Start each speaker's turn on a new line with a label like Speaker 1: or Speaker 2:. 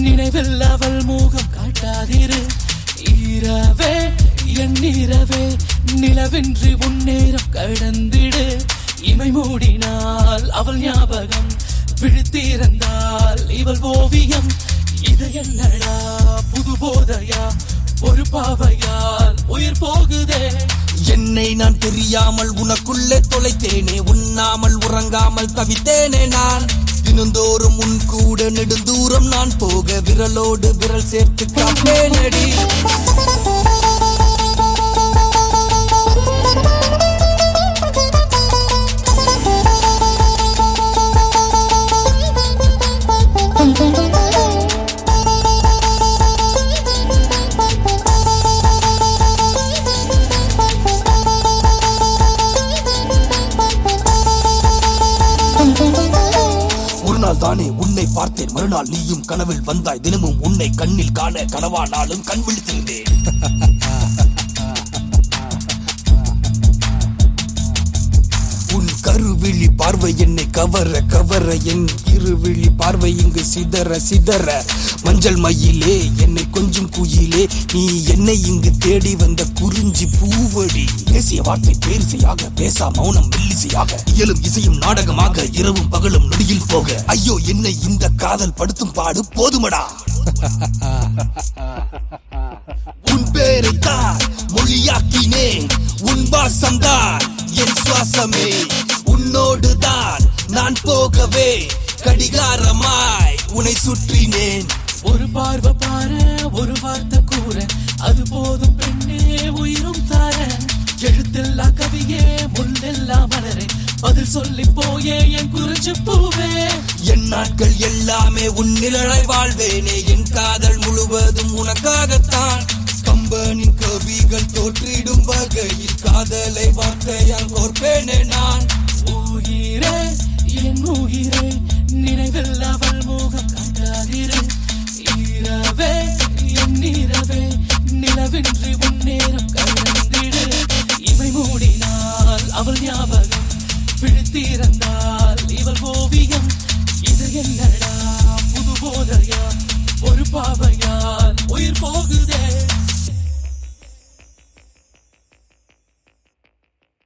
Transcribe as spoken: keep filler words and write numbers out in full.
Speaker 1: நினைவில் அவள் முகம் காட்டாதிரு. ஈரவே என் இரவே நிலவின்றி உன்னேரம் கடந்திடு. இமை மூடினால் அவள் ஞாபகம், விழித்திருந்தால் இவள் ஓவியம். இது என்னடா புது போதையா, ஒரு பாவையால் உயிர் போகுதே.
Speaker 2: என்னை நான் தெரியாமல் உனக்குள்ளே தொலைத்தேனே, உண்ணாமல் உறங்காமல் தவித்தேனே நான். தினந்தோறும் உன் கூட நெடுந்தூரம் நான் போக விரலோடு விரல் சேர்த்து காப்பேனடி. தானே உன்னை பார்த்தேன், மறுநாள் நீயும் கனவில் வந்தாய். தினமும் உன்னை கண்ணில் காண கனவானாலும் கண் விழித்திருந்தேன். உன் கருவிழி பார்வை என்னை கவர கவர, என் இருவிழி பார்வை இங்கு சிதற சிதற. மஞ்சள் மயிலே என்னை கொஞ்சம் குயிலே, நீ என்னை இங்கு தேடி வந்த குறிஞ்சி பூவடி. பேசிய வார்த்தை பேரிசையாக, பேசா மௌனம் மெல்லிசையாக, இயலும் இசையும் நாடகமாக, இரவும் பகலும் நொடியில் போக. ஐயோ என்னை இந்த காதல் படுத்தும் பாடு போதுமடா. உன் பேரைத்தான் மொழியாக்கினேன், உன் வாசம்தான் என் சுவாசமே. உன்னோடுதான் நான் போகவே கடிகாரமாய் உன்னை சுற்றினேன்.
Speaker 1: ஒரு பார்வை பாரு, ஒரு வார்த்தை கூற, அது போதும் பெண்ணே உயிரும் தார. எழுத்தெல்லா கவியே, முள்ளெல்லா மலரே, பதில் சொல்லி போயே என் குறிஞ்சு பூவே.
Speaker 2: என் நாட்கள் எல்லாமே உன் நிழலை வாழ்வேனே, என் காதல் முழுவதும் உனக்காகத்தான். கம்பனின் கவிகள் தோற்றிடும் வகையில் காதலை வார்த்தையால் கோர்ப்பேனே நான்.
Speaker 1: உயிரே என் உயிரே நினைவில் அவள் முகம் காட்டாதிரு. ஈரவே என் இரவே நிலவின்றி உன்னேரம் கடந்திடு. இமை மூடினால் அவள் ஞாபகம், விழித்திருந்தால் இவள் ஓவியம். இது என்னடா புது போதையா, ஒரு பாவை